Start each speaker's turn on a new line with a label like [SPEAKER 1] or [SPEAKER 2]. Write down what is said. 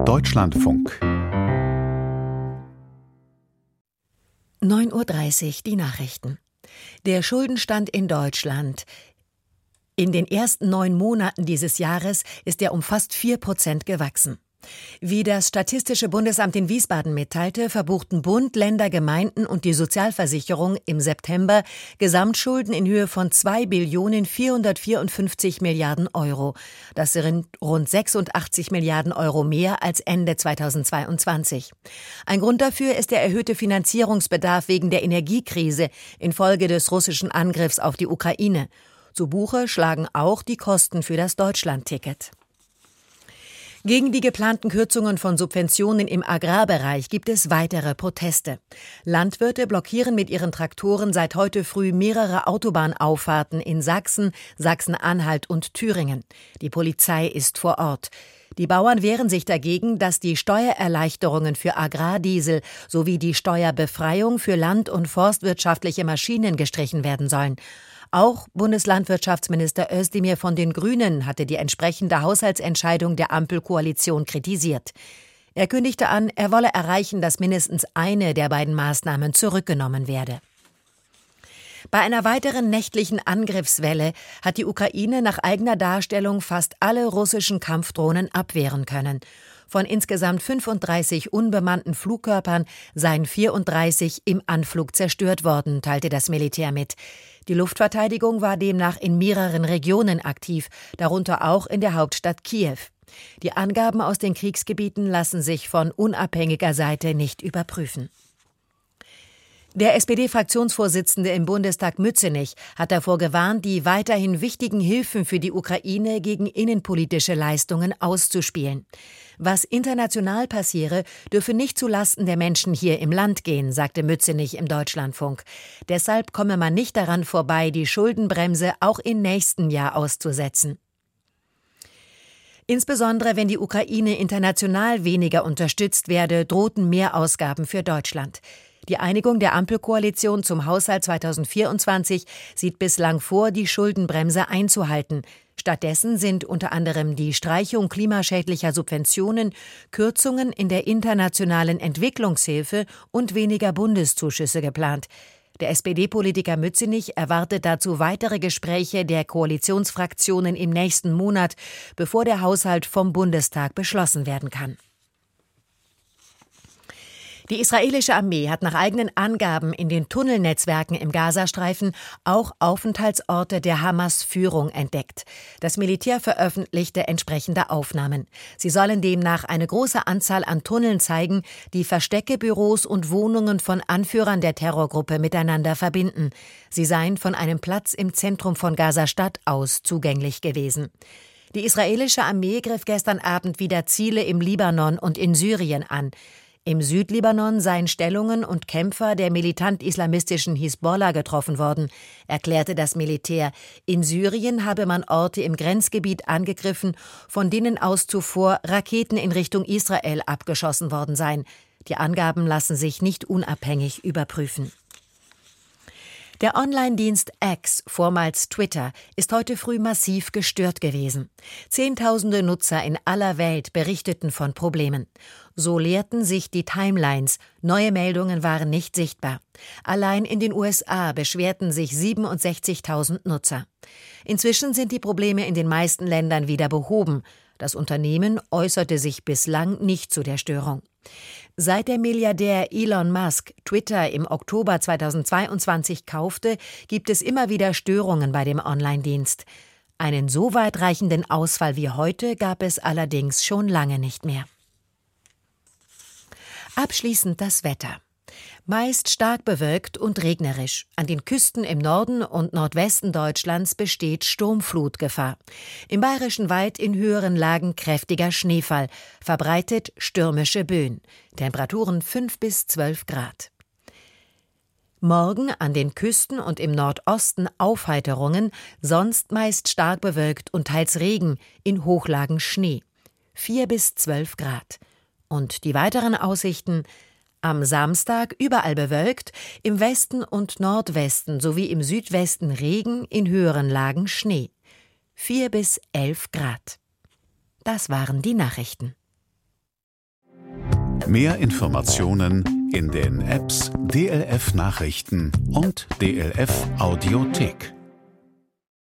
[SPEAKER 1] Deutschlandfunk
[SPEAKER 2] 9:30 Uhr, die Nachrichten. Der Schuldenstand in Deutschland. In den ersten 9 Monaten dieses Jahres ist er um fast 4% gewachsen. Wie das Statistische Bundesamt in Wiesbaden mitteilte, verbuchten Bund, Länder, Gemeinden und die Sozialversicherung im September Gesamtschulden in Höhe von 2.454 Milliarden Euro. Das sind rund 86 Milliarden Euro mehr als Ende 2022. Ein Grund dafür ist der erhöhte Finanzierungsbedarf wegen der Energiekrise infolge des russischen Angriffs auf die Ukraine. Zu Buche schlagen auch die Kosten für das Deutschlandticket. Gegen die geplanten Kürzungen von Subventionen im Agrarbereich gibt es weitere Proteste. Landwirte blockieren mit ihren Traktoren seit heute früh mehrere Autobahnauffahrten in Sachsen, Sachsen-Anhalt und Thüringen. Die Polizei ist vor Ort. Die Bauern wehren sich dagegen, dass die Steuererleichterungen für Agrardiesel sowie die Steuerbefreiung für land- und forstwirtschaftliche Maschinen gestrichen werden sollen. Auch Bundeslandwirtschaftsminister Özdemir von den Grünen hatte die entsprechende Haushaltsentscheidung der Ampelkoalition kritisiert. Er kündigte an, er wolle erreichen, dass mindestens eine der beiden Maßnahmen zurückgenommen werde. Bei einer weiteren nächtlichen Angriffswelle hat die Ukraine nach eigener Darstellung fast alle russischen Kampfdrohnen abwehren können. Von insgesamt 35 unbemannten Flugkörpern seien 34 im Anflug zerstört worden, teilte das Militär mit. Die Luftverteidigung war demnach in mehreren Regionen aktiv, darunter auch in der Hauptstadt Kiew. Die Angaben aus den Kriegsgebieten lassen sich von unabhängiger Seite nicht überprüfen. Der SPD-Fraktionsvorsitzende im Bundestag Mützenich hat davor gewarnt, die weiterhin wichtigen Hilfen für die Ukraine gegen innenpolitische Leistungen auszuspielen. Was international passiere, dürfe nicht zulasten der Menschen hier im Land gehen, sagte Mützenich im Deutschlandfunk. Deshalb komme man nicht daran vorbei, die Schuldenbremse auch im nächsten Jahr auszusetzen. Insbesondere wenn die Ukraine international weniger unterstützt werde, drohten Mehrausgaben für Deutschland. Die Einigung der Ampelkoalition zum Haushalt 2024 sieht bislang vor, die Schuldenbremse einzuhalten. Stattdessen sind unter anderem die Streichung klimaschädlicher Subventionen, Kürzungen in der internationalen Entwicklungshilfe und weniger Bundeszuschüsse geplant. Der SPD-Politiker Mützenich erwartet dazu weitere Gespräche der Koalitionsfraktionen im nächsten Monat, bevor der Haushalt vom Bundestag beschlossen werden kann. Die israelische Armee hat nach eigenen Angaben in den Tunnelnetzwerken im Gazastreifen auch Aufenthaltsorte der Hamas-Führung entdeckt. Das Militär veröffentlichte entsprechende Aufnahmen. Sie sollen demnach eine große Anzahl an Tunneln zeigen, die Verstecke, Büros und Wohnungen von Anführern der Terrorgruppe miteinander verbinden. Sie seien von einem Platz im Zentrum von Gaza-Stadt aus zugänglich gewesen. Die israelische Armee griff gestern Abend wieder Ziele im Libanon und in Syrien an. Im Südlibanon seien Stellungen und Kämpfer der militant-islamistischen Hisbollah getroffen worden, erklärte das Militär. In Syrien habe man Orte im Grenzgebiet angegriffen, von denen aus zuvor Raketen in Richtung Israel abgeschossen worden seien. Die Angaben lassen sich nicht unabhängig überprüfen. Der Online-Dienst X, vormals Twitter, ist heute früh massiv gestört gewesen. Zehntausende Nutzer in aller Welt berichteten von Problemen. So leerten sich die Timelines, neue Meldungen waren nicht sichtbar. Allein in den USA beschwerten sich 67.000 Nutzer. Inzwischen sind die Probleme in den meisten Ländern wieder behoben. Das Unternehmen äußerte sich bislang nicht zu der Störung. Seit der Milliardär Elon Musk Twitter im Oktober 2022 kaufte, gibt es immer wieder Störungen bei dem Online-Dienst. Einen so weitreichenden Ausfall wie heute gab es allerdings schon lange nicht mehr. Abschließend das Wetter. Meist stark bewölkt und regnerisch. An den Küsten im Norden und Nordwesten Deutschlands besteht Sturmflutgefahr. Im Bayerischen Wald in höheren Lagen kräftiger Schneefall, verbreitet stürmische Böen. Temperaturen 5 bis 12 Grad. Morgen an den Küsten und im Nordosten Aufheiterungen, sonst meist stark bewölkt und teils Regen, in Hochlagen Schnee. 4 bis 12 Grad. Und die weiteren Aussichten: am Samstag überall bewölkt, im Westen und Nordwesten sowie im Südwesten Regen, in höheren Lagen Schnee. 4 bis 11 Grad. Das waren die Nachrichten.
[SPEAKER 1] Mehr Informationen in den Apps DLF Nachrichten und DLF Audiothek.